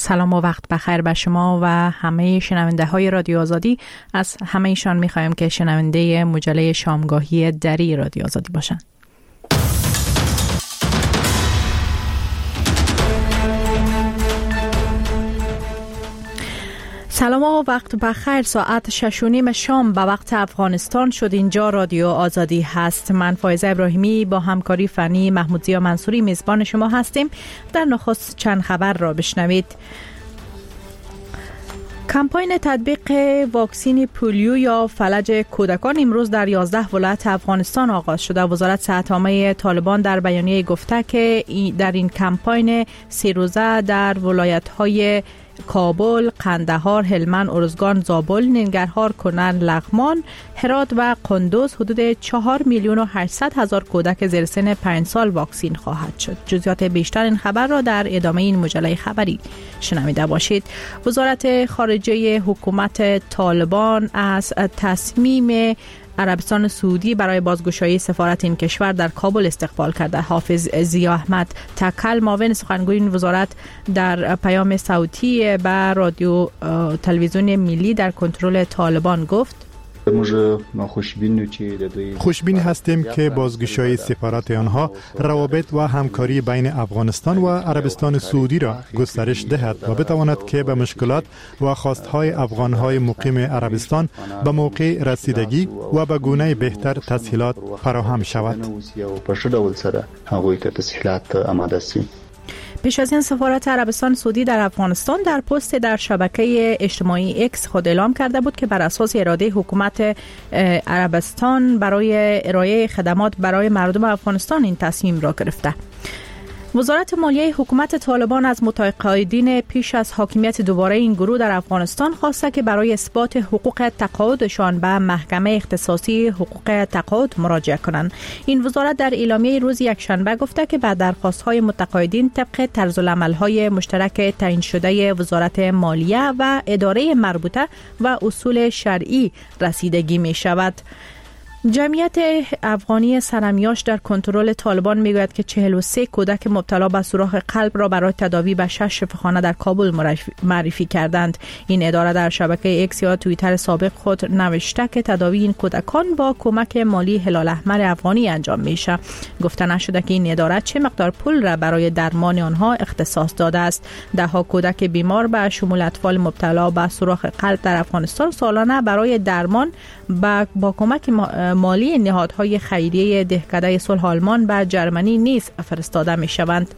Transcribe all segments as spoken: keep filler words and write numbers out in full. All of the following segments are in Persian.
سلام و وقت بخیر به شما و همه شنونده های رادیو آزادی. از همه ایشان می خواهیم که شنونده مجله شامگاهی دری رادیو آزادی باشند. سلام و وقت بخیر. ساعت شش و نیم شام به وقت افغانستان شد. اینجا رادیو آزادی هست. من فایزه ابراهیمی با همکاری فنی محمود زیا منصوری میزبان شما هستیم. در نخست چند خبر را بشنوید. کمپاین تطبیق واکسین پولیو یا فلج کودکان امروز در یازده ولایت افغانستان آغاز شده. وزارت صحت عامه طالبان در بیانیه گفته که در این کمپاین سه روزه در ولایت‌های کابل، قندهار، هلمند، ارزگان، زابل، ننگرهار، کنر، لغمان، هرات و قندوز حدود چهار میلیون و هشتصد هزار کودک زیر سن پنج سال واکسین خواهد شد. جزئیات بیشتر این خبر را در ادامه این مجله خبری شنویده باشید. وزارت خارجه حکومت طالبان از تصمیم عربستان سعودی برای بازگشایی سفارت این کشور در کابل استقبال کرده. حافظ ضیا احمد تکل معاون سخنگوی این وزارت در پیام صوتی به رادیو تلویزیون ملی در کنترل طالبان گفت: خوشبین هستیم که بازگشایی سفارت آنها روابط و همکاری بین افغانستان و عربستان سعودی را گسترش دهد و بتواند که به مشکلات و خواستهای افغانهای مقیم عربستان به موقع رسیدگی و به گونه بهتر تسهیلات فراهم شود. پیش از این سفارت عربستان سعودی در افغانستان در پست در شبکه اجتماعی اکس خود اعلام کرده بود که بر اساس اراده حکومت عربستان برای ارائه خدمات برای مردم افغانستان این تصمیم را گرفته. وزارت مالیه حکومت طالبان از متقاعدین پیش از حاکمیت دوباره این گروه در افغانستان خواسته که برای اثبات حقوق تقاعدشان به محکمه اختصاصی حقوق تقاعد مراجعه کنند. این وزارت در اعلامیه روز یکشنبه گفته که به درخواست‌های متقاعدین طبق طرزالعمل‌های مشترک تعیین شده وزارت مالیه و اداره مربوطه و اصول شرعی رسیدگی می‌شود. جمعیت افغانی سرمیاش در کنترل طالبان میگوید که چهل و سه کودک مبتلا به سوراخ قلب را برای تداوی به شش شفاخانه در کابل معرفی کردند. این اداره در شبکه اکس یا توییتر سابق خود نوشته که تداوی این کودکان با کمک مالی هلال احمر افغانی انجام میشه. گفته نشده که این اداره چه مقدار پول را برای درمان آنها اختصاص داده است. ده ها کودک بیمار به شمول اطفال مبتلا به سوراخ قلب در افغانستان سالانه برای درمان با, با کمک مالی نهادهای خیریه دهکده صلح آلمان به جرمنی نیز فرستاده می شوند.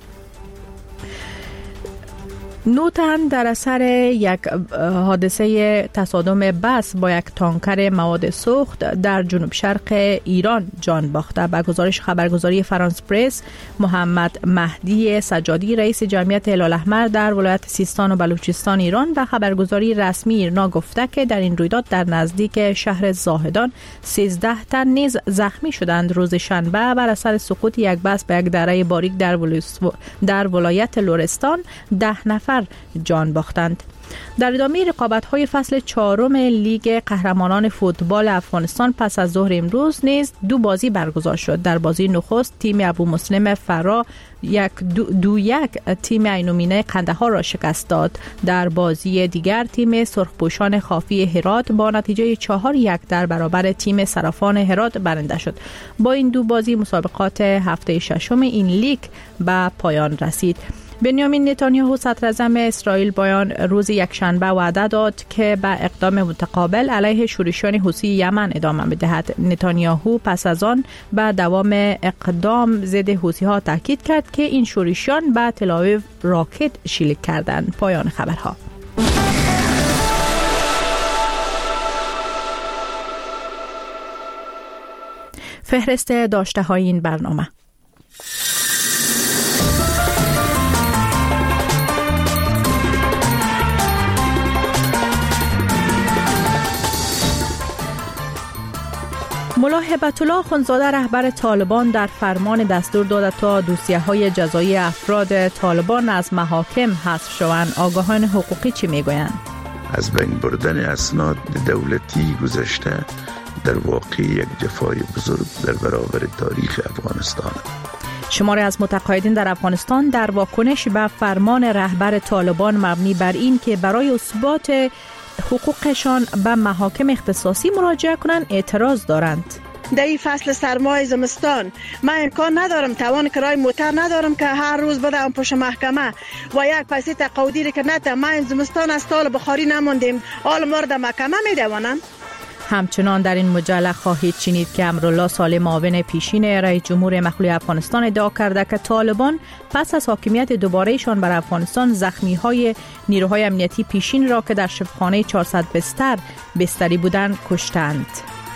نو تن در اثر یک حادثه تصادم بس با یک تانکر مواد سوخت در جنوب شرق ایران جان باخته. به گزارش خبرگزاری فرانس پرس، محمد مهدی سجادی رئیس جمعیت هلال احمر در ولایت سیستان و بلوچستان ایران و خبرگزاری رسمی ایرنا گفته که در این رویداد در نزدیک شهر زاهدان سیزده تن نیز زخمی شدند. روز شنبه بر اثر سقوط یک بس به یک دره باریک در, در ولایت لرستان ده نفر جان باختند. در ادامه رقابت‌های فصل چهارم لیگ قهرمانان فوتبال افغانستان پس از ظهر امروز نیز دو بازی برگزار شد. در بازی نخست تیم ابو مسلم فرا یک دو, دو یک تیم عینومینه قندهار را شکست داد. در بازی دیگر تیم سرخپوشان خافی هرات با نتیجه چهار یک در برابر تیم صرافان هرات برنده شد. با این دو بازی مسابقات هفته ششم این لیگ به پایان رسید. بنیامین نتانیاهو صدراعظم اسرائیل بیان روز یکشنبه وعده داد که به اقدام متقابل علیه شورشیان حوثی یمن ادامه بدهد. نتانیاهو پس از آن به دوام اقدام ضد حوثی‌ها تاکید کرد که این شورشیان به تل‌آویو راکت شلیک کردند. پایان خبرها. فهرست داشته های این برنامه. ملا هبت الله اخوندزاده رهبر طالبان در فرمان دستور داده تا دوسیه‌های جزایی افراد طالبان از محاکم حذف شوند. آگاهان حقوقی چی میگویند؟ از بین بردن اسناد دولتی گذشته در واقع یک جفای بزرگ در برابر تاریخ افغانستان. شماری از متقاعدین در افغانستان در واکنش به فرمان رهبر طالبان مبنی بر این که برای اثبات حقوقشان به محاکم اختصاصی مراجعه کنند اعتراض دارند. در این فصل سرمای زمستان من امکان ندارم، توان کرای موتر ندارم که هر روز بدم پشت محکمه و یک پیسه تقاعدی که نته. من زمستان از تال بخاری نموندیم، حال ما را در محکمه میدونن. همچنان در این مجله خواهید شنید که امرالله صالح معاون پیشین رئیس جمهور مخلوع افغانستان ادعا کرده که طالبان پس از حاکمیت دوبارهشان بر افغانستان زخمی‌های نیروهای امنیتی پیشین را که در شفاخانه چهارصد بستر بستری بودند کشتند.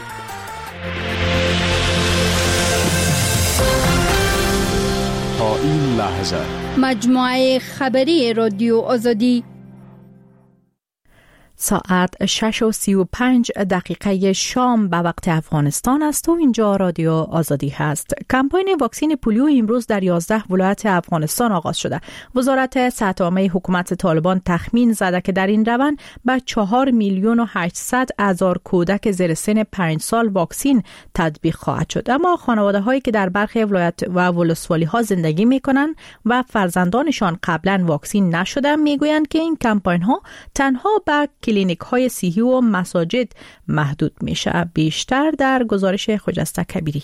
تا این لحظه مجموعه خبری رادیو آزادی ساعت شش و سی و پنج دقیقه شام به وقت افغانستان است و اینجا رادیو آزادی هست. کمپاین واکسین پولیو امروز در یازده ولایت افغانستان آغاز شده. وزارت صحت عامه حکومت طالبان تخمین زده که در این روند به چهار میلیون و هشتصد هزار کودک زیر سن پنج سال واکسین تطبیق خواهد شد. اما خانواده هایی که در برخی ولایت و ولسوالی ها زندگی می کنند و فرزندانشان قبلا واکسین نشده میگویند که این کمپاین ها تنها به کلینیک های صحی و مساجد محدود میشه. بیشتر در گزارش خجسته کبیری.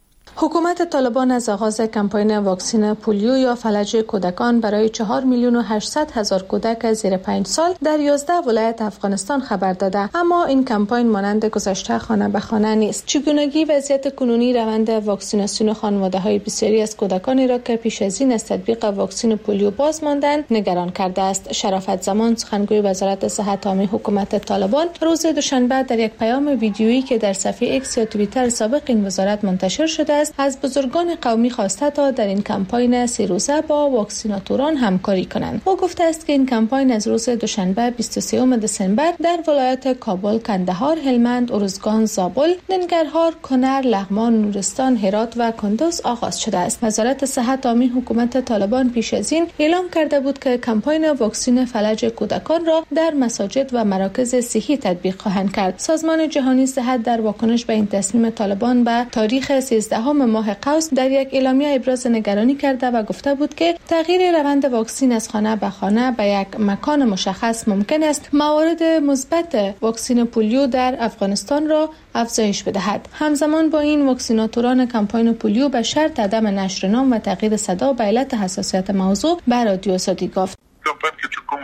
حکومت طالبان از آغاز کمپاین واکسن پولیو یا فلج کودکان برای چهار میلیون و هشتصد هزار کودک زیر پنج سال در یازده ولایت افغانستان خبر داده، اما این کمپاین مانند گذشته خانه به خانه نیست. چگونگی وضعیت کنونی روند واکسیناسیون خانواده‌های بسیاری از کودکانی را که پیش از این از تطبیق واکسن پولیو باز ماندند نگران کرده است. شرافت زمان سخنگوی وزارت صحت عامه حکومت طالبان روز دوشنبه در یک پیام ویدیویی که در صفحه ایکس یا توییتر سابق این وزارت منتشر شده است از بزرگان قومی خواسته تا در این کمپاین سه روزه با واکسیناتوران همکاری کنند. او گفته است که این کمپاین از روز دوشنبه بیست و سوم دسامبر در ولایت کابل، کندهار، هلمند، ارزگان، زابل، ننگرهار، کنر، لغمان، نورستان، هرات و کندوز آغاز شده است. وزارت صحت عامه حکومت طالبان پیش از این اعلام کرده بود که کمپاین واکسن فلج کودکان را در مساجد و مراکز صحی تطبیق خواهند کرد. سازمان جهانی صحت در واکنش به این تصمیم طالبان به تاریخ سیزدهم ماه قوس در یک اعلامیه ابراز نگرانی کرده و گفته بود که تغییر روند واکسین از خانه به خانه به یک مکان مشخص ممکن است موارد مثبت واکسن پولیو در افغانستان را افزایش بدهد. همزمان با این واکسیناتوران کمپاین پولیو به شرط عدم نشر نام و تغییر صدا به علت حساسیت موضوع به رادیو آزادی گفت. کمپاین که چکم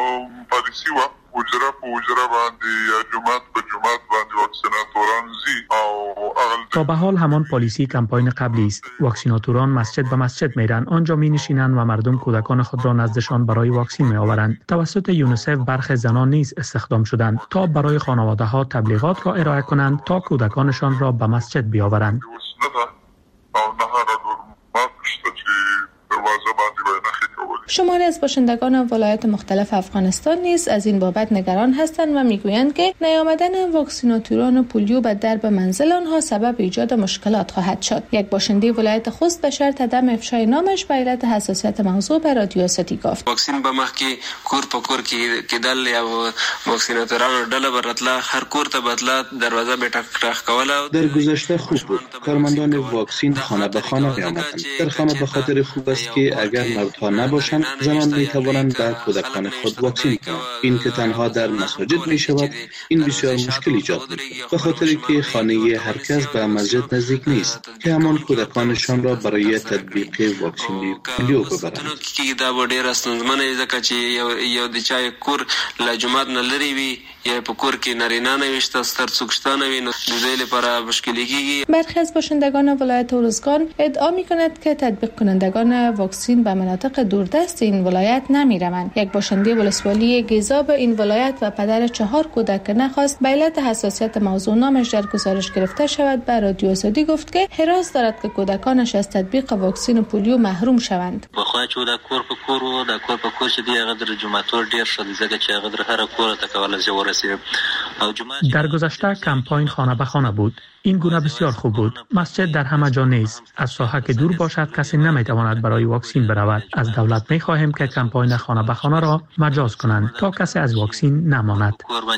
پالیسی و وجره په وجره باندې یا جماعت په جماعت باندې واکسیناتوران زی او اغل تا به حال همان پالیسی کمپاین قبلی است. واکسیناتوران مسجد به مسجد میرن، آنجا می نشینند و مردم کودکان خود را نزدشان برای واکسین می آورند. توسط یونیسف برخی زنان نیز استخدام شدند تا برای خانواده ها تبلیغات را ارائه کنند تا کودکانشان را به مسجد بیاورند. شماری از باشندگان ولایات مختلف افغانستان نیز از این بابت نگران هستند و میگویند که نیامدن واکسیناتوران پولیو به درب منزل آنها سبب ایجاد مشکلات خواهد شد. یک باشنده ولایت خوست به شرط عدم افشای نامش به علت حساسیت موضوع به رادیو آزادی گفت. واکسین به مخ کې کور په کور کې کېدل یا واکسیناتورانو ډله برتله هر کور ته بدله دروازه به ټک کوله. در گذشته خوب بود. کارمندان واکسین خانه به خانه میآمدند. در خانه به خاطر خوب است که اگر مردها نباشند زنان می توانند به کودکان خود واکسین کنند. این که تنها در مساجد می شود این بسیار مشکل ایجاد می کند، به خاطر که خانه هر کس به مسجد نزدیک نیست که همان کودکانشان را برای تطبیق واکسن پولیو ببرند. دا به ډیر ستونزمنه ځکه چې یو د چا کور له جماعت نه لري وي یا په کور کې نارینه نه وشته ستر څوک شته نه وي نو د دې لپاره مشکلې کیږي. برخی از باشندگان ولایت ارزگان ادعا می‌کنند که تطبیق کنندگان واکسین به مناطق دوردست این ولایت نمی‌روند. یک باشنده ولسوالی گیزاب این ولایت و پدر چهار کودک نخواست به علت حساسیت موضوع نامش در گزارش گرفته شود به رادیو آزادی گفت که حراس دارد که کودکانش از تطبیق واکسن پولیو محروم شوند. بخواه چې د کور په کور و د کور په کور چې دی هغه د جمعتور ډیر شو ځکه چې هغه در هر کور ته کول زه ورسې در گذشته کمپاین خانه به خانه بود. این گونه بسیار خوب بود. مسجد در همه جا نیست. از ساحه که دور باشد کسی نمیتواند برای واکسین برود. از دولت میخواهیم که کمپاین خانه به خانه را مجاز کنند تا کسی از واکسین نماند.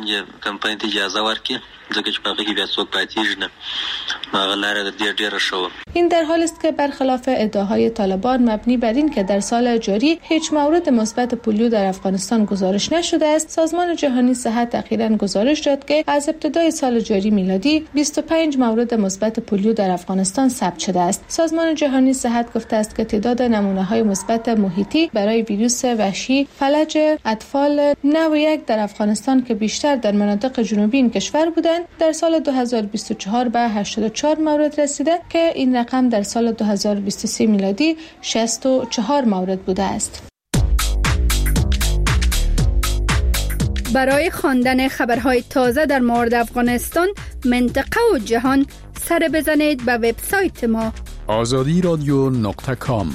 این در حالی است که برخلاف ادعاهای طالبان مبنی بر این که در سال جاری هیچ مورد مثبت پولیو در افغانستان گزارش نشده است، سازمان جهانی صحت اخیراً گزارش داد که از ابتدای سال جاری میلادی بیست و پنج مورد مثبت پولیو در افغانستان ثبت شده است. سازمان جهانی صحت گفته است که تعداد نمونه‌های مثبت محیطی برای ویروس وحشی فلج اطفال نو یک در افغانستان که بیشتر در مناطق جنوبی این کشور بودند، در سال دو هزار و بیست و چهار به هشتاد و چهار مورد رسیده که این رقم در سال دو هزار و بیست و سه میلادی شصت و چهار مورد بوده است. برای خواندن خبرهای تازه در مورد افغانستان، منطقه و جهان، سر بزنید به وبسایت ما آزادی رادیو نقطه کام.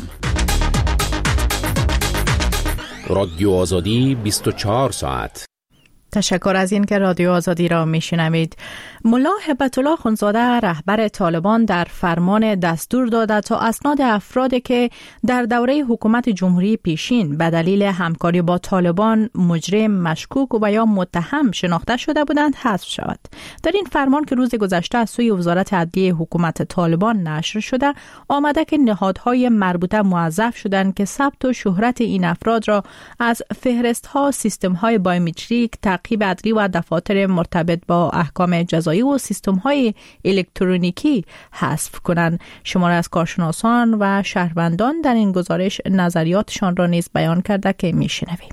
رادیو آزادی بیست و چهار ساعت. تشکر از این که رادیو آزادی را میشنوید. ملا هبت الله اخوندزاده رهبر طالبان در فرمان دستور داده تا اسناد افرادی که در دوره حکومت جمهوری پیشین به دلیل همکاری با طالبان مجرم، مشکوک و یا متهم شناخته شده بودند حذف شود. در این فرمان که روز گذشته از سوی وزارت عدلیه حکومت طالبان نشر شده، آمده که نهادهای مربوطه موظف شدند که ثبت و شهرت این افراد را از فهرست‌ها، سیستم‌های بایومتریک، تعقیب عدلی و دفاتر مرتبط با احکام جزایی و سیستم‌های الکترونیکی حذف کنند. شماره از کارشناسان و شهروندان در این گزارش نظریاتشان را نیز بیان کرده که میشنویم.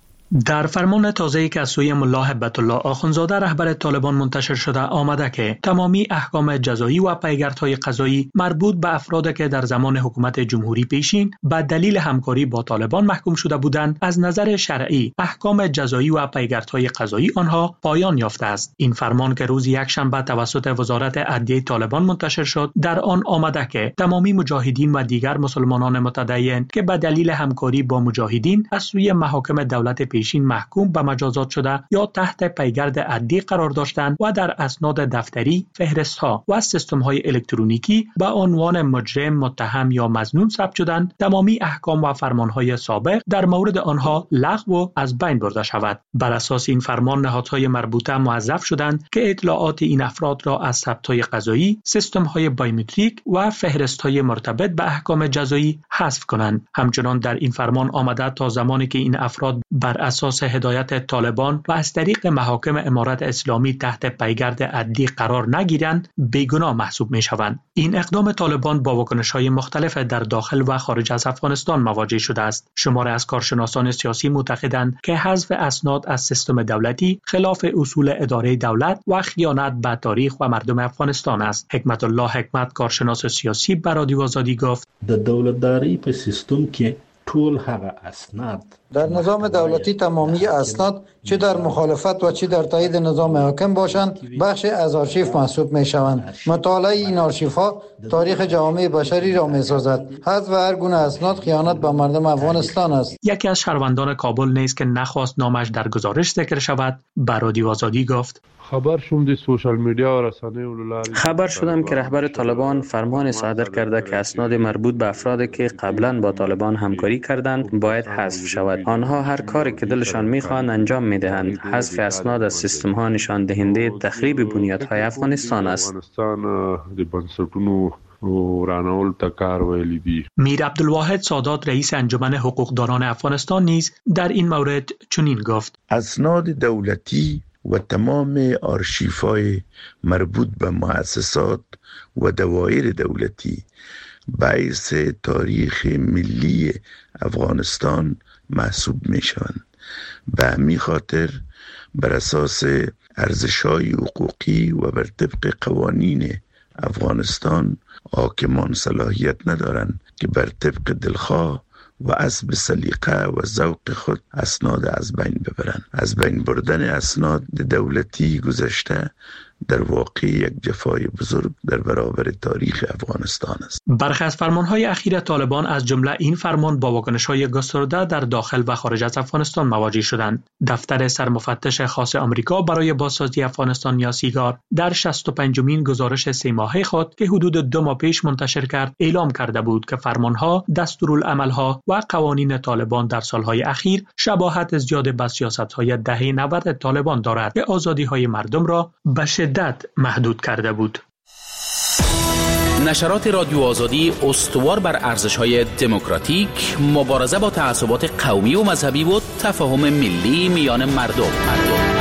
در فرمان تازه‌ای که از سوی ملا هبت الله اخوندزاده رهبر طالبان منتشر شده آمده که تمامی احکام جزایی و پیگردهای قضایی مربوط به افرادی که در زمان حکومت جمهوری پیشین به دلیل همکاری با طالبان محکوم شده بودند، از نظر شرعی احکام جزایی و پیگردهای قضایی آنها پایان یافته است. این فرمان که روز یکشنبه توسط وزارت عدلیه طالبان منتشر شد، در آن آمده که تمامی مجاهدین و دیگر مسلمانان متدین که به دلیل همکاری با مجاهدین از سوی محاکم دولت پیشین محکوم به مجازات شده یا تحت پیگرد عدلی قرار داشتند و در اسناد دفتری، فهرست‌ها و سیستم‌های الکترونیکی به عنوان مجرم، متهم یا مظنون ثبت شدند، تمامی احکام و فرمان‌های سابق در مورد آنها لغو و از بین برده شود. بر اساس این فرمان نهادهای مربوطه موظف شدند که اطلاعات این افراد را از ثبت‌های قضایی، سیستم‌های بایومتریک و فهرست‌های مرتبط به احکام جزایی حذف کنند. همچنان در این فرمان آمده تا زمانی که این افراد بر اساس هدایت طالبان و از طریق محاکم امارت اسلامی تحت پیگرد عدلی قرار نگیرند، بیگناه محسوب می شوند. این اقدام طالبان با واکنش‌های مختلف در داخل و خارج از افغانستان مواجه شده است. شماره از کارشناسان سیاسی معتقدند که حذف اسناد از سیستم دولتی خلاف اصول اداره دولت و خیانت به تاریخ و مردم افغانستان است. حکمت الله حکمت، کارشناس سیاسی، به رادیو آزادی گفت: د دولتداری په سیستم کې ټول هغه اسناد در نظام دولتی تمامی اسناد چه در مخالفت و چه در تایید نظام حاکم باشند بخش از آرشیف محسوب می شوند. مطالعه این آرشیف ها تاریخ جامعه بشری را می سازد. حذف هر گونه اسناد خیانت به مردم افغانستان است. یکی از شهروندان کابل نیز که نخواست نامش در گزارش ذکر شود، به رادیو آزادی گفت: خبر شوم د سوشال میډیا و رسانه‌و لارې خبر شدم که رهبر طالبان فرمان صادر کرده که اسناد مربوط به افرادی که قبلا با طالبان همکاری کردند باید حذف شود. آنها هر کاری که دلشان میخواهند انجام میدهند. حذف اسناد از سیستم ها نشان دهنده تخریب بنیادهای افغانستان است. میر عبدالواحد سادات رئیس انجمن حقوقدانان افغانستان نیز در این مورد چنین گفت: اسناد دولتی و تمام آرشیف‌های مربوط به مؤسسات و دوایر دولتی باعث تاریخ ملی افغانستان محسوب می شوند. به همین خاطر بر اساس ارزش‌های حقوقی و بر طبق قوانین افغانستان حاکمان صلاحیت ندارند که بر طبق دلخواه و اسب سلیقه و ذوق خود اسناد از بین ببرند. از بین بردن اسناد دولتی گذشته در واقع یک جفای بزرگ در برابر تاریخ افغانستان است. برخی از فرمانهای اخیر طالبان از جمله این فرمان با واکنش‌های گسترده در داخل و خارج از افغانستان مواجه شدند. دفتر سرمفتش خاص آمریکا برای بازسازی افغانستان یا سیگار در شصت و پنجمین گزارش سه ماهه خود که حدود دو ماه پیش منتشر کرد اعلام کرده بود که فرمانها، دستورالعملها و قوانین طالبان در سالهای اخیر شباهت زیاد به سیاست‌های دهه نود طالبان دارد که آزادی‌های مردم را به شدت محدود کرده بود. نشرات رادیو آزادی استوار بر ارزش‌های دموکراتیک، مبارزه با تعصبات قومی و مذهبی و تفاهم ملی میان مردم. مردم.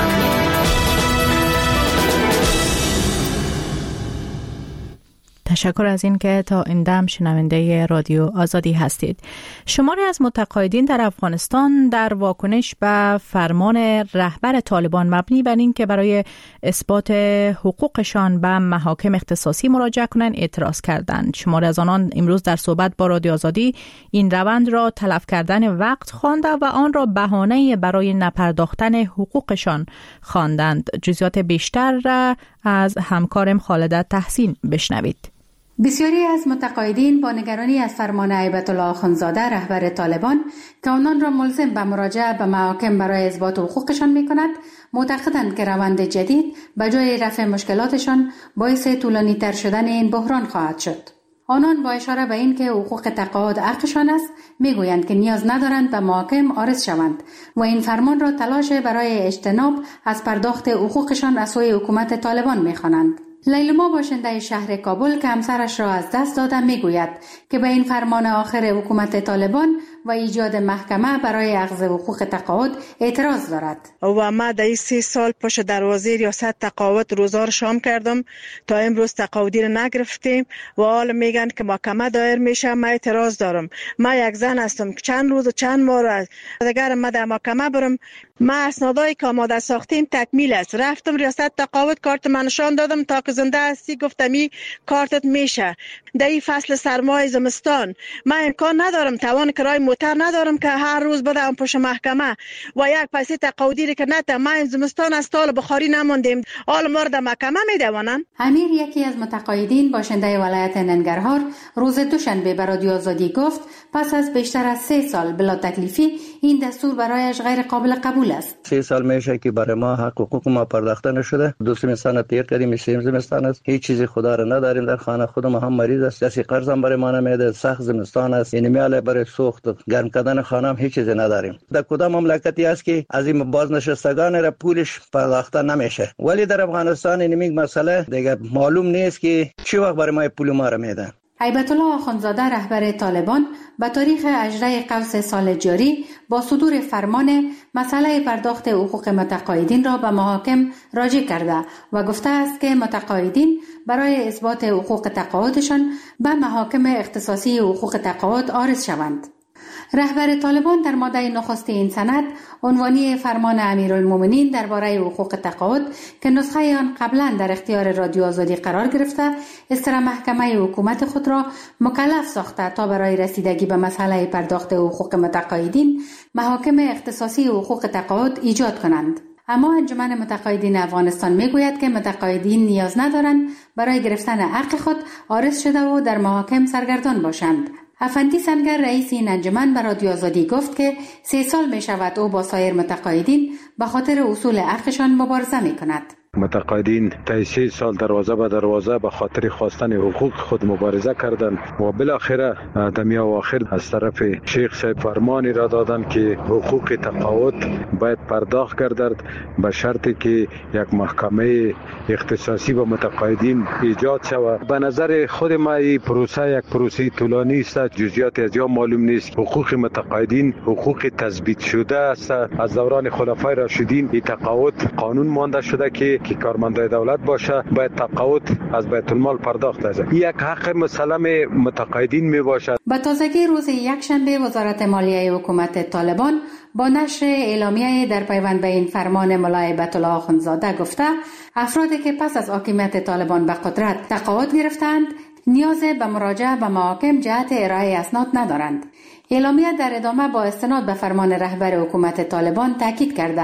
تشکر از این که تا این دم شنونده رادیو آزادی هستید. شماری از متقاعدین در افغانستان در واکنش به فرمان رهبر طالبان مبنی بر این که برای اثبات حقوقشان به محاکم اختصاصی مراجعه کنند اعتراض کردند. شماری از آنان امروز در صحبت با رادیو آزادی این روند را تلف کردن وقت خوانده و آن را بهانه برای نپرداختن حقوقشان خواندند. جزئیات بیشتر را از همکارم خالد تحسین بشنوید. بسیاری از متقاعدین با نگرانی از فرمان هیبت الله آخوندزاده رهبر طالبان که آنان را ملزم به مراجعه به محاکم برای اثبات حقوقشان می‌کند، معتقدند که روند جدید به جای رفع مشکلاتشان باعث طولانی تر شدن این بحران خواهد شد. آنان با اشاره به این که حقوق تقاعد حقشان است میگویند که نیاز ندارند به محاکم عارض شوند و این فرمان را تلاش برای اجتناب از پرداخت حقوقشان از سوی حکومت طالبان می‌خوانند. لیلما باشنده شهر کابل که همسرش را از دست داده میگوید که به این فرمان آخر حکومت طالبان و ایجاد محکمه برای اخذ حقوق تقاعد اعتراض دارد. و ما در این سی سال پشت دروازه ریاست تقاعد روزار شام کردم تا امروز تقاعدی رو نگرفتیم و حالا میگن که محکمه دایر میشه. ما اعتراض دارم. ما یک زن هستم که چند روز و چند ماه اگر ما در محکمه برم، ما اسنادایی که آماده ساختیم تکمیل است. رفتم ریاست تقاعد کارت من نشان دادم تا که زنده هستی گفتم این کارتت میشه. در این فصل سرمای زمستان ما امکان ندارم، توان کرای موتر ندارم که هر روز بدم پشت محکمه و یک پیسه تقاعدی که نتم. ما این زمستان از تال بخاری نموندیم، حال ما در محکمه میدونن. امیر یکی از متقاعدین باشنده ولایت ننگرهار روز دوشنبه به رادیو آزادی گفت پس از بیشتر از سه سال بلا تکلیفی این دستور برایش غیر قابل قبول است. سه سال میشه که برای ما حق حقوق ما پرداخته نشده. دو زمستان تیر کردیم، سه زمستان است، هیچ چیزی خدا را نداریم در خانه. خودم هم مریض است، دستی قرض هم برای ما نمیده، سخت زمستان است، یعنی میاله برای سوخت گرم کردن خانه هم هیچ چیزی نداریم. در کدام مملکتی است که از این بازنشستگان را پولش پرداخته نمیشه، ولی در افغانستان این مسئله دیگه معلوم نیست که چه وقت برای ما پول ما را میدن. هیبت الله آخوندزاده رهبر طالبان به تاریخ هجده قوس سال جاری با صدور فرمان مسئله پرداخت حقوق متقاعدین را به محاکم راجع کرده و گفته است که متقاعدین برای اثبات حقوق تقاعدشان به محاکم اختصاصی حقوق تقاعد عارض شوند. رهبر طالبان در ماده نخست این سند عنوانی فرمان امیرالمومنین درباره حقوق تقاعد که نسخه آن قبلا در اختیار رادیو آزادی قرار گرفته است را محکمه حکومت خود را مکلف ساخته تا برای رسیدگی به مسئله پرداخت حقوق متقاعدین محاکم اختصاصی حقوق تقاعد ایجاد کنند. اما انجمن متقاعدین افغانستان میگوید که متقاعدین نیاز ندارند برای گرفتن حق خود عارض شده و در محاکم سرگردان باشند. افندی سنگر رئیس این انجمن به رادیو آزادی گفت که سه سال می شود او با سایر متقاعدین به خاطر اصول حقشان مبارزه می کند. متقاعدین تا سه سال دروازه به دروازه به خاطر خواستن حقوق خود مبارزه کردند و بالاخره در اواخر از طرف شیخ صاحب فرمانی را دادند که حقوق تقاعد باید پرداخت گردد به شرطی که یک محکمه اختصاصی به متقاعدین ایجاد شود. به نظر خود ما این پروسه یک پروسه طولانی است، جزئیات از آن معلوم نیست. حقوق متقاعدین حقوق تثبیت شده است. از دوران خلفای راشدین این تقاعد قانون مانده شده که که کارمندای دولت باشه باید تقاعد از بیت المال پرداخت است. یک حق مسلم متقاعدین می باشد. با تازگی روز یکشنبه وزارت مالیه حکومت طالبان با نشر اعلامیه در پیوند به این فرمان ملا هیبت الله آخوندزاده گفته افرادی که پس از حاکمیت طالبان به قدرت تقاعد گرفتند نیاز به مراجعه به محاکم جهت ارائه اسناد ندارند. اعلامیه در ادامه با استناد به فرمان رهبر حکومت طالبان تاکید کرده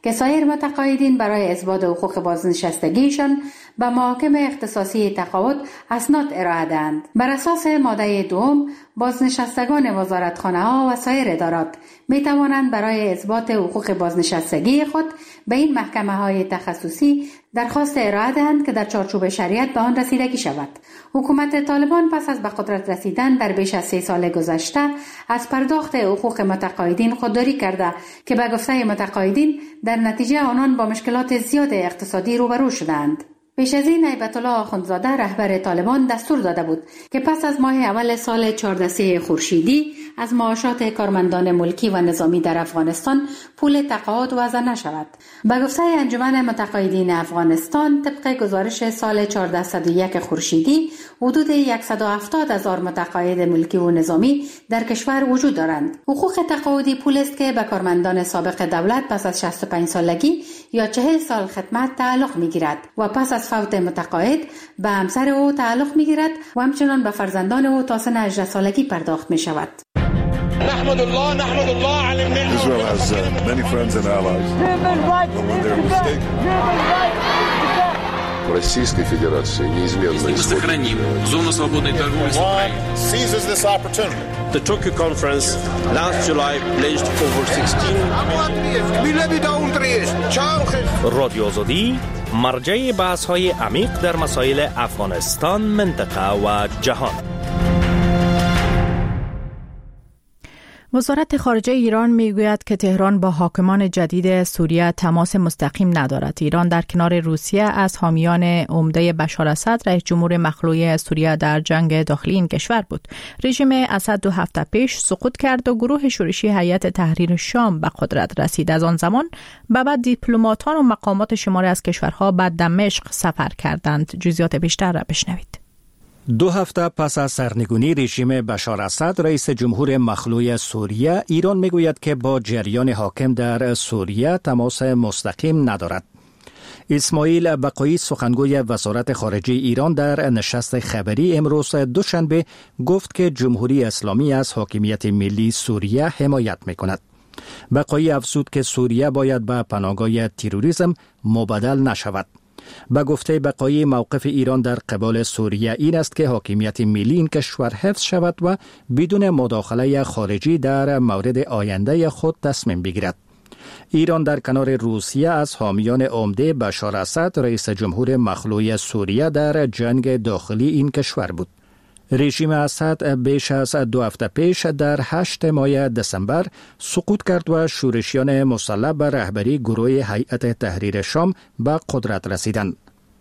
که سایر متقاعدین برای اثبات حقوق بازنشستگیشان به محاکم اختصاصی تقاعد اسناد ارائه دهند. بر اساس ماده دوم، بازنشستگان وزارتخانه ها و سایر ادارات می توانند برای اثبات حقوق بازنشستگی خود به این محکمه های تخصصی درخواست ارائه دهند که در چارچوب شریعت به آن رسیدگی شود. حکومت طالبان پس از به قدرت رسیدن در بیش از سه سال گذشته از پرداخت حقوق متقاعدین خودداری کرده که به گفته متقاعدین در نتیجه آنان با مشکلات زیاد اقتصادی روبرو شدند. پیش از این هیبت الله آخوندزاده رهبر طالبان دستور داده بود که پس از ماه اول سال چهاردهم خورشیدی از معاشات کارمندان ملکی و نظامی در افغانستان پول تقاعد وضع نشود. به گفته انجمن متقاعدین افغانستان، طبق گزارش سال چهاردهم و یک خورشیدی حدود صد و هفتاد هزار متقاعد ملکی و نظامی در کشور وجود دارند. حقوق تقاعدی پول است که به کارمندان سابق دولت پس از شصت و پنج سالگی یا چهل سال خدمت تعلق می‌گیرد و پس از فوت متقاعد به همسر او تعلق می‌گیرد و همچنان به فرزندان او تا سن هجده سالگی پرداخت می‌شود. نحمد الله نحمد الله على النعمة. Israel has uh, many friends and allies. But when they're mistaken. Российской Федерации неизменно. Мы сохраним зону свободной торговли с Украиной. Seizes this opportunity. The Tokyo conference last July pledged over sixteen. رادیو آزادی مرجع بحث‌های عمیق در مسائل افغانستان، منطقه و جهان. وزارت خارجه ایران میگوید که تهران با حاکمان جدید سوریه تماس مستقیم ندارد. ایران در کنار روسیه از حامیان عمده بشار اسد رئیس جمهور مخلوع سوریه در جنگ داخلی این کشور بود. رژیم اسد دو هفته پیش سقوط کرد و گروه شورشی هیئت تحریر شام به قدرت رسید. از آن زمان به بعد دیپلماتان و مقامات شماری از کشورها به دمشق سفر کردند. جزئیات بیشتر را بشنوید. دو هفته پس از سرنگونی رژیم بشار اسد رئیس جمهور مخلوع سوریه، ایران میگوید که با جریان حاکم در سوریه تماس مستقیم ندارد. اسماعیل بقایی سخنگوی وزارت خارجه ایران در نشست خبری امروز دوشنبه گفت که جمهوری اسلامی از حاکمیت ملی سوریه حمایت میکند. بقایی افزود که سوریه باید به پناهگاه تروریسم مبدل نشود. به گفته بقایی موقف ایران در قبال سوریه این است که حاکمیت ملی این کشور حفظ شود و بدون مداخله خارجی در مورد آینده خود تصمیم بگیرد. ایران در کنار روسیه از حامیان عمده بشار اسد رئیس جمهور مخلوع سوریه در جنگ داخلی این کشور بود. رژیم اسد بیش از دو هفته پیش در هشت ماه دسامبر سقوط کرد و شورشیان مسلح به رهبری گروه هیئت تحریر شام به قدرت رسیدند.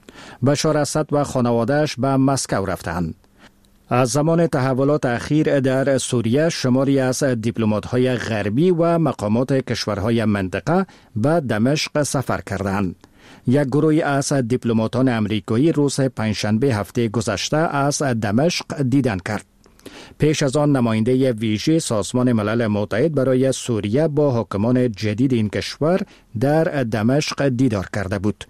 بشار اسد و خانواده‌اش به مسکو رفتند. از زمان تحولات اخیر در سوریه شماری از دیپلمات‌های غربی و مقامات کشورهای منطقه به دمشق سفر کردند. یک گروه از دیپلماتان امریکایی روز پنجشنبه هفته گذشته از دمشق دیدن کرد. پیش از آن نماینده ویژه سازمان ملل متحد برای سوریه با حاکمان جدید این کشور در دمشق دیدار کرده بود.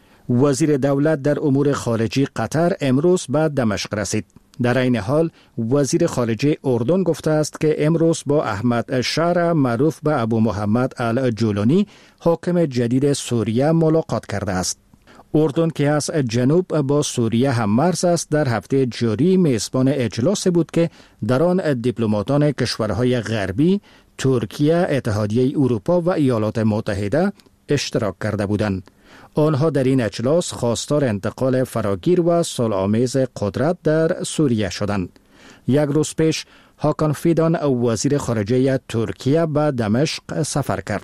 وزیر دولت در امور خارجه قطر امروز به دمشق رسید. در این حال وزیر خارجه اردن گفته است که امروز با احمد شارع معروف به ابو محمد الجولانی حاکم جدید سوریه ملاقات کرده است. اردن که از جنوب با سوریه هم مرز است در هفته جاری میزبان اجلاس بود که در آن دیپلماتان کشورهای غربی، ترکیه، اتحادیه اروپا و ایالات متحده اشتراک کرده بودند. آنها در این اجلاس خواستار انتقال فراگیر و صلح‌آمیز قدرت در سوریه شدند. یک روز پیش هاکان فیدان وزیر خارجه ترکیه به دمشق سفر کرد.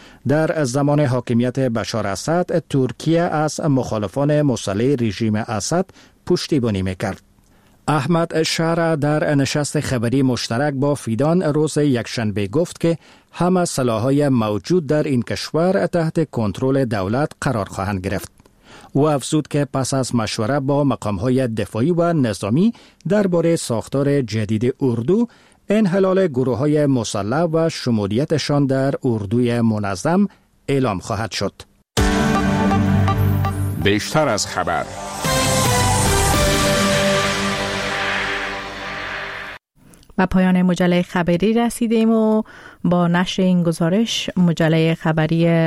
در زمان حاکمیت بشار اسد ترکیه از مخالفان مسلح رژیم اسد پشتیبانی میکرد. احمد شارع در نشست خبری مشترک با فیدان روز یکشنبه گفت که همه سلاح‌های موجود در این کشور تحت کنترل دولت قرار خواهند گرفت. او افزود که پس از مشوره با مقام‌های دفاعی و نظامی درباره ساختار جدید اردو، انحلال گروه‌های مسلح و شمولیتشان در اردوی منظم اعلام خواهد شد. بیشتر از خبر. و پایان مجله خبری رسیدیم و با نشر این گزارش مجله خبری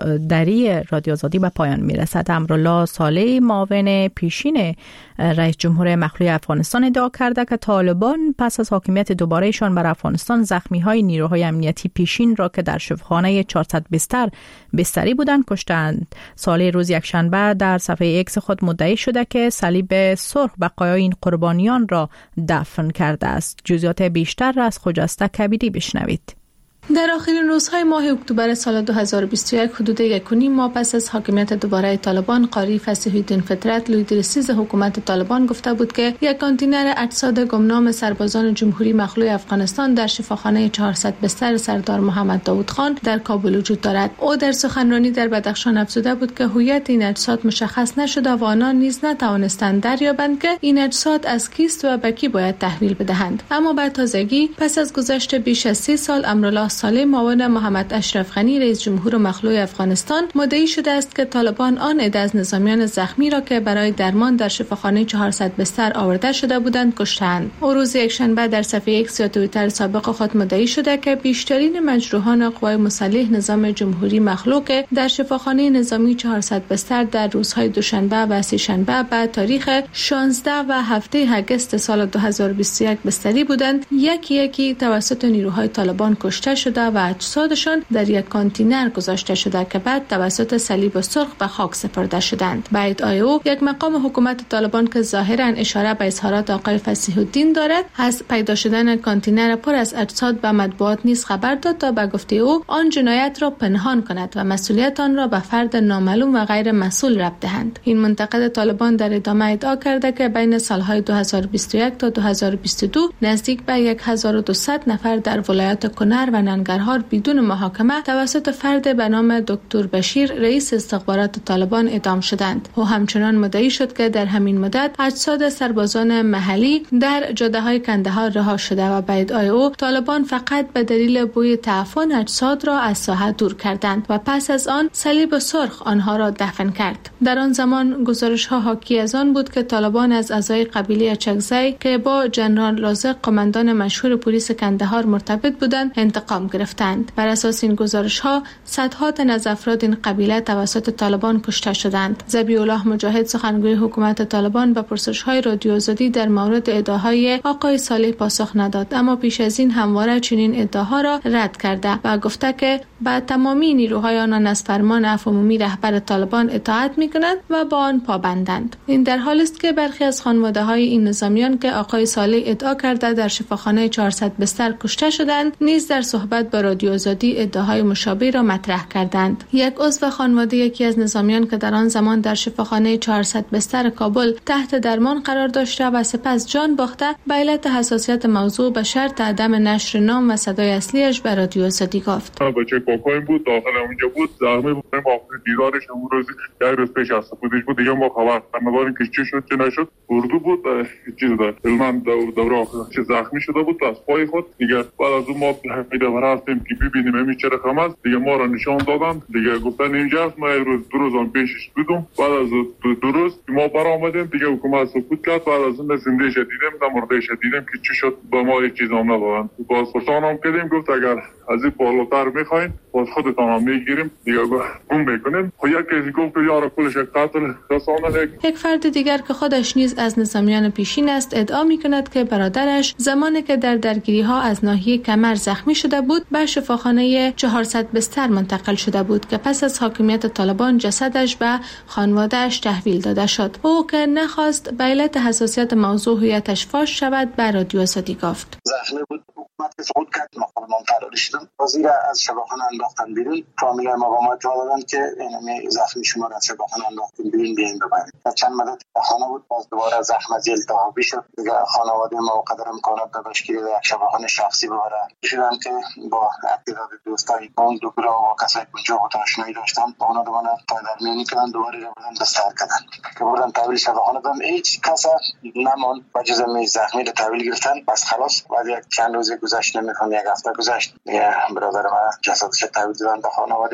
دری رادیو آزادی به پایان میرسد. امرالله صالح معاون پیشین رئیس جمهور مخلوع افغانستان ادعا کرده که طالبان پس از حاکمیت دوبارهشان بر افغانستان زخمی های نیروهای امنیتی پیشین را که در شفاخانه چهارصد بستر بستری بودند کشتند. صالح روز یکشنبه در صفحه اکس خود مدعی شده که صلیب سرخ بقایای این قربانیان را دفن کرده است. جزئیات بیشتر را از خجسته کبیری بشنوید. در آخرین روزهای ماه اکتبر سال دو هزار و بیست و یک حدود یک و نیم ماه پس از حاکمیت دوباره طالبان، قاری فصیح الدین فطرت لیدرسیز حکومت طالبان گفته بود که یک کانتینر اجساد گمنام سربازان جمهوری مخلوع افغانستان در شفاخانه چهارصد بستر سردار محمد داود خان در کابل وجود دارد. او در سخنرانی در بدخشان افزوده بود که هویت این اجساد مشخص نشده و آنان نیز نتوانستند دریابند که این اجساد از کیست و به کی باید تحویل بدهند. اما به تازگی پس از گذشت بیش از سی سال امرالله صالح معاون محمد اشرف غنی رئیس جمهور مخلوع افغانستان مدعی شده است که طالبان آن عده از نظامیان زخمی را که برای درمان در شفاخانه چهارصد بستر آورده شده بودند کشتند. او روز یکشنبه در صفحه ایکس یا توییتر سابق خود مدعی شده که بیشترین مجروحان قوای مسلح نظام جمهوری مخلوع که در شفاخانه نظامی چهارصد بستر در روزهای دوشنبه و سه‌شنبه به تاریخ شانزده و هفته اگست سال دو هزار و بیست و یک بستری بودند، یکی یکی توسط نیروهای طالبان کشته شده و اجسادشان در یک کانتینر گذاشته شده که بعد توسط صلیب سرخ به خاک سپرده شدند. به ادعای او یک مقام حکومت طالبان که ظاهرا اشاره به اظهارات آقای فصیح الدین دارد، از پیدا شدن کانتینر پر از اجساد به مطبوعات نیز خبر داد تا به گفته او آن جنایت را پنهان کند و مسئولیت آن را به فرد نامعلوم و غیر مسئول ربط دهند. این منتقد طالبان در ادامه ادعا کرده که بین سالهای دو هزار و بیست و یک تا دو هزار و بیست و دو نزدیک به هزار و دویست نفر در ولایات کنر و ننگرهار بدون محاکمه توسط فرد به نام دکتر بشیر رئیس استخبارات طالبان اعدام شدند. او همچنان مدعی شد که در همین مدت اجساد سربازان محلی در جاده‌های کندهار رها شده و به ادعای او طالبان فقط به دلیل بوی تعفن اجساد را از ساحه دور کردند و پس از آن صلیب سرخ آنها را دفن کرد. در آن زمان گزارش‌ها حاکی از آن بود که طالبان از اعضای قبیله اچکزی که با جنرال لازق قماندان مشهور پلیس کندهار مرتبط بودند انتقام گرفتند. بر اساس این گزارش‌ها صدها تن از افراد این قبیله توسط طالبان کشته شدند. ذبیح الله مجاهد سخنگوی حکومت طالبان به پرسش‌های رادیو آزادی در مورد ادعاهای آقای صالح پاسخ نداد، اما پیش از این همواره چنین ادعاها را رد کرده و گفته که با تمامی نیروهای آنان از فرمان عمومی رهبر طالبان اطاعت می‌کنند و با آن پابندند. این در حالی است که برخی از خانواده‌های این نظامیان که آقای صالح ادعا کرده در شفاخانه چهارصد بستر کشته شدند نیز در صحبت با رادیو آزادی ادعاهای مشابه را مطرح کردند. یک عضو خانواده یکی از نظامیان که در آن زمان در شفاخانه چهارصد بستر کابل تحت درمان قرار داشته و سپس جان باخته به علت حساسیت موضوع به شرط عدم نشر نام و صدای اصلیش به رادیو آزادی گفت. بچه کاکایم بود، داخل اونجا بود، زخمی بود. ما دیدارش اون روز یک روز پیش است بودش بود دیگه ما خبر نداریم که چی شد چه نشد. اردو بود چیز داد علمان دوره آخر چه زخمی شده بود از پای خود دیگه. بعد از اون ما میدور هستیم که ببینیم همین چه رقم است دیگه. ما را نشان دادن دیگه گفتن اینجاست. ما یک روز دو روز آن پیشش بودم. بعد از دو روز ما برآمدیم دیگه حکومت سکوت کرد. بعد از اون زنده شدیدیم و مرده شدیدیم که چی شد با ما یک چیز هم ندادن. باز پرسان هم کردیم گفت اگر از این بالاتر میخواین باز خودتان هم میگیریم دیگه گم میکنیم. خب یک کسی گفت که یارو کلش قتل رسانه. یک فرد دیگر که خودش نیز از نظامیان پیشین است ادعا میکند که برادرش زمانی که در درگیری ها از ناحیه کمر زخمی شده بود به شفاخانه چهارصد بستر منتقل شده بود که پس از حاکمیت طالبان جسدش به خانواده‌اش تحویل داده شد. او که نخواست به علت حساسیت موضوع هویتش فاش شود به رادیو آزادی گفت. زخمی بود حکومت سقوط کرد. ما خودمون فرار شدیم. وزیر از شفاخانه انداختن بیرون. فامیل مقامات جواب دادن که این زخمی شما را از شفاخانه انداختین بیرون بیاین ببرید. چند مدت خانه بود باز دوباره زخم از التهابی شد. دیگه خانواده ما قدر امکانات داشت که یک شفاخانه شخصی ببره. شدن که با تعداد دوستای اون دکتر و کسایی که اونجا بود آشنایی داشتن اونا دوباره پایدارمیانی کردن دوباره رو بردن بستر کردن که بردن تحویل شفاخانه دادن. هیچ کس نموند با جز زخمی رو تحویل گرفتن. بس خلاص بعد یک چند روز گذشت نمیخوام یک هفته گذشت برادر ما جسدش تحویل دادن به خانواده ما.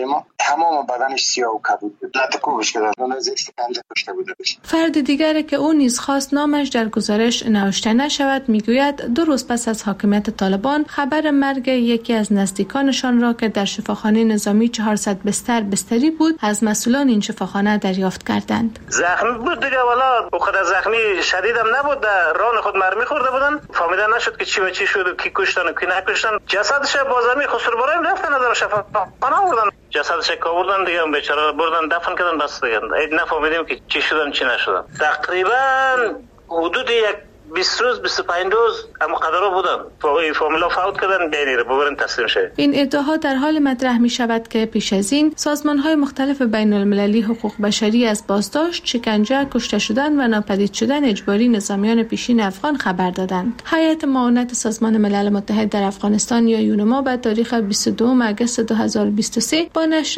تمام بدنش سیاه و کبود بود. لطکوبش کردن. اون زیر شکنجه کشته بودش. فرد دیگری که او نیز خواست نامش در گزارش نوشته نشود میگوید دو روز پس از حاکمیت طالبان خبر مرگ یکی از نزدیکانشان را که در شفاخانه نظامی چهارصد بستر بستری بود از مسئولان این شفاخانه دریافت کردند. زخمی بود دیگه، والا او خود زخمی شدید هم نبود، در ران خود مرمی خورده بودن، فهمیده نشد که چی و چی شد و کی کشتن و کی نکشتن. جسدش بازمی خسروبرای رفتن در شفاخانه آوردن، جسدش کاوردن دیگه، بیچاره بردن دفن کردن بس دیگه. نفهمیدیم که چی شدن چی نشدن. تقریبا حدود یک بیست روز بیست و پنج روز اما قدرها بودن فامیلا فوت کردن بینی رو ببرن تسلیم شه. این ادعاها در حال مطرح می شود که پیش از این سازمان های مختلف بین المللی حقوق بشری از بازداشت، شکنجه، کشته شدن و ناپدید شدن اجباری نظامیان پیشین افغان خبر دادند. هیئت معاونت سازمان ملل متحد در افغانستان یا یونما به تاریخ بیست و دوم آگوست دو هزار و بیست و سه با نشر